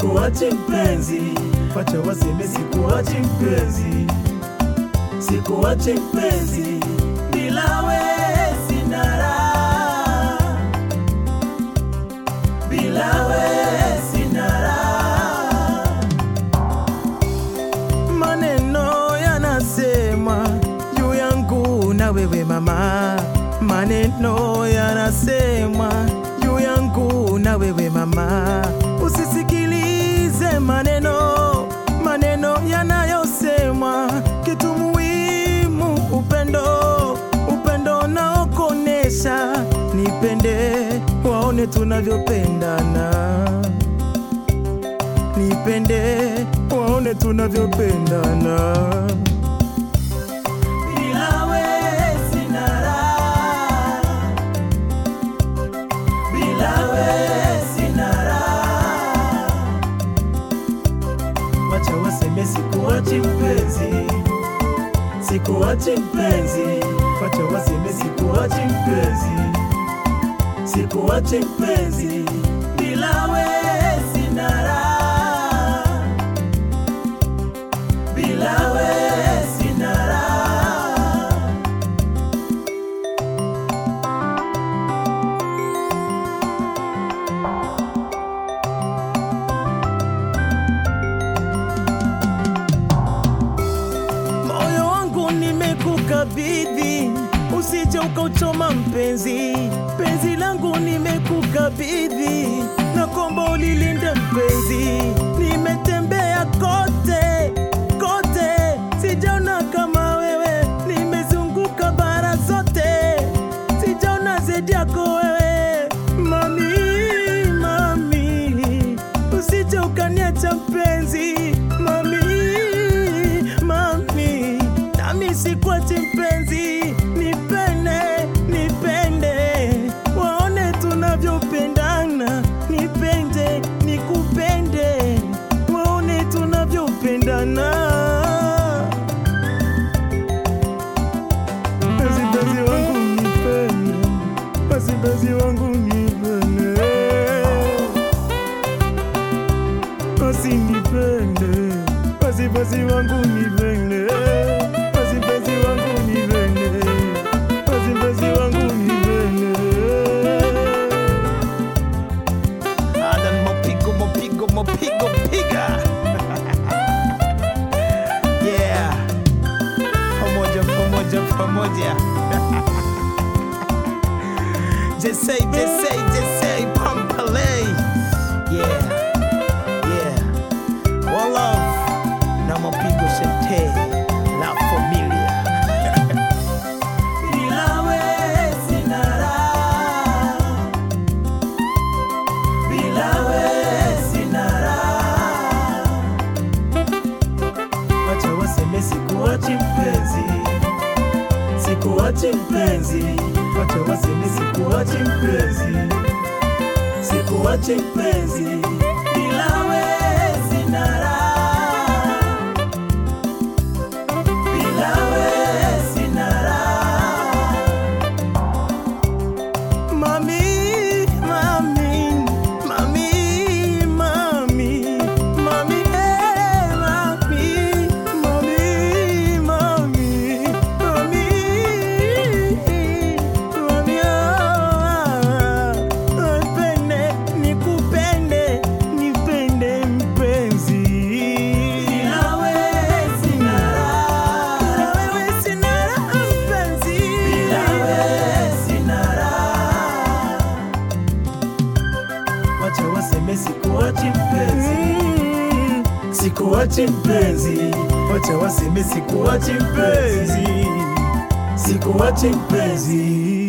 sikuachi mpenzi, wacha waseme sikuachi mpenzi, sikuachi mpenzi, bila wewe sina raha, bila wewe sina raha. Maneno yanasema juu yangu na wewe mama, maneno yanasema juu yangu na wewe mama. Usisikilize maneno yanayosema, kitu muhimu upendo, upendo naokonesha. Nipende waone tunavyopendana, nipende waone tunavyopendana. Wacha waseme sikuachi mpenzi, sikuachi mpenzi, wacha waseme sikuachi mpenzi, sikuachi mpenzi, bila wewe sina raha, bila wewe sina raha. Nimekukabidhi, usije ukauchoma mpenzi, penzi langu nimekukabidhi, na kombo ulilinde mpenzi. Nimetembea kote kote, sijaona kama wewe, nimezunguka bara zote, sijaona zaidi yako wewe. Mami, mami, usije ukaniacha mpenzi, mami, mami, nami sikuachi mpenzi, nipende, nipende, waone tunavyopendana, nipende, nikupende, waone tunavyopendana. Basi wangu nipende, basi wangu nipende, basi nipende, basi wangu nipende, basi wangu nipende, basi wangu nipende. Adam mopigo piga. Yeah, pamoja. Just say, Pampalay. Yeah. One love, na mopigo shente, la familia. Bila wewe sina raha, bila wewe sina raha. Wacha waseme sikuachi mpenzi, sikuachi mpenzi, wacha waseme sikuachi mpenzi, sikuachi mpenzi, bila wewe sina raha, bila wewe sina raha. Mami, mami, mami, mami, mami, hey, mami, mami, mami, mami, mami, nipende, nikupende, nipende mpenzi, bila wewe sina raha, bila wewe sina raha mpenzi, bila wewe sina raha. Wacha waseme sikuachi mpenzi, sikuachi mpenzi, wacha waseme sikuachi mpenzi, sikuachi mpenzi.